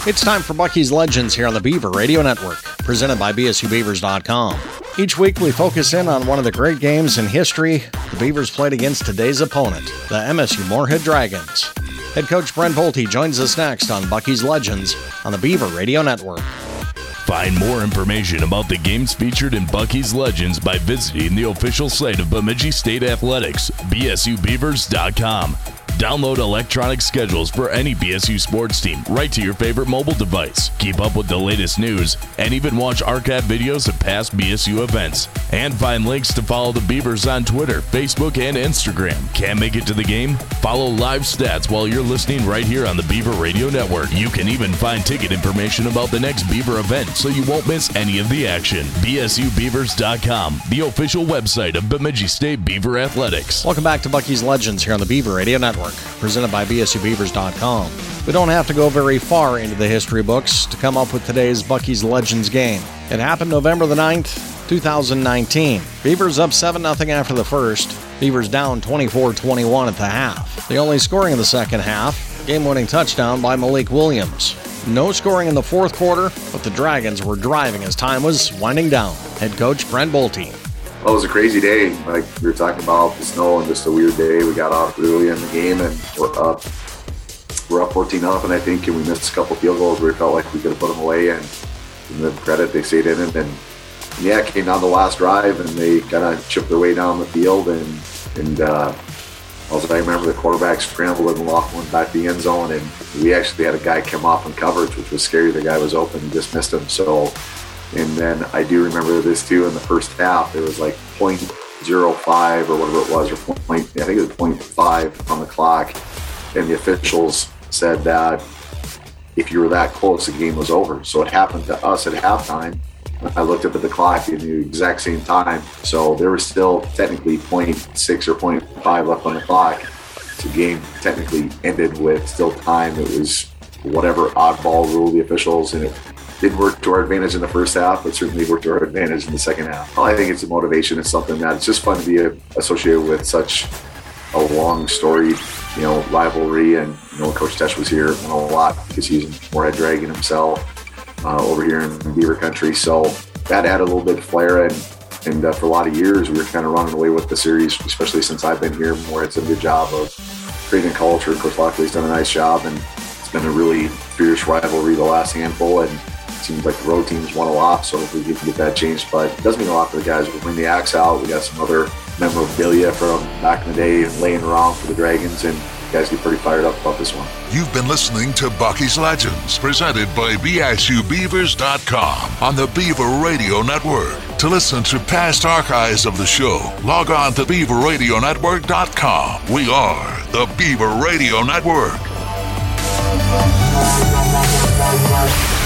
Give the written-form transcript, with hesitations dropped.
It's time for Bucky's Legends here on the Beaver Radio Network, presented by BSUBeavers.com. Each week we focus in on one of the great games in history the Beavers played against today's opponent, the MSU Moorhead Dragons. Head coach Brent Bolte joins us next on Bucky's Legends on the Beaver Radio Network. Find more information about the games featured in Bucky's Legends by visiting the official site of Bemidji State Athletics, BSUBeavers.com. Download electronic schedules for any BSU sports team right to your favorite mobile device. Keep up with the latest news and even watch archive videos of past BSU events. And find links to follow the Beavers on Twitter, Facebook, and Instagram. Can't make it to the game? Follow live stats while you're listening right here on the Beaver Radio Network. You can even find ticket information about the next Beaver event so you won't miss any of the action. BSUBeavers.com, the official website of Bemidji State Beaver Athletics. Welcome back to Bucky's Legends here on the Beaver Radio Network, presented by BSUBeavers.com. We don't have to go very far into the history books to come up with today's Bucky's Legends game. It happened November the 9th, 2019. Beavers up 7-0 after the first. Beavers down 24-21 at the half. The only scoring in the second half, game-winning touchdown by Malik Williams. No scoring in the fourth quarter, but the Dragons were driving as time was winding down. Head coach Brent Bolte. Well, it was a crazy day. Like we were talking about the snow and just a weird day. We got off early in the game and we're up 14-0, I think, and we missed a couple field goals where we felt like we could have put them away. And in the credit, they stayed in it. And yeah, it came down the last drive and they kind of chipped their way down the field. And also I remember the quarterback scrambled and locked one back the end zone. And we actually had a guy come off in coverage, which was scary. The guy was open and just missed him. So. And then I do remember this too, in the first half, there was like 0.05 or whatever it was, or I think it was 0.5 on the clock. And the officials said that if you were that close, the game was over. So it happened to us at halftime. I looked up at the clock at the exact same time. So there was still technically 0.6 or 0.5 left on the clock. So the game technically ended with still time. It was whatever oddball rule the officials, and it didn't work to our advantage in the first half, but certainly worked to our advantage in the second half. I think it's a motivation. It's something that it's just fun to be associated with such a long storied, rivalry. And, Coach Tesh was here a lot because he's a Moorhead Dragon himself over here in Beaver Country. So that added a little bit of flair. And for a lot of years, we were kind of running away with the series, especially since I've been here. Moorhead's done a good job of creating culture. Of course, Lockley's done a nice job. And it's been a really fierce rivalry the last handful. And seems like the road teams won a lot, so if we can get that changed. But it does mean a lot for the guys. We'll bring the axe out. We got some other memorabilia from back in the day laying around for the Dragons, and guys get pretty fired up about this one. You've been listening to Bucky's Legends, presented by BSUBeavers.com on the Beaver Radio Network. To listen to past archives of the show, log on to BeaverRadioNetwork.com. We are the Beaver Radio Network.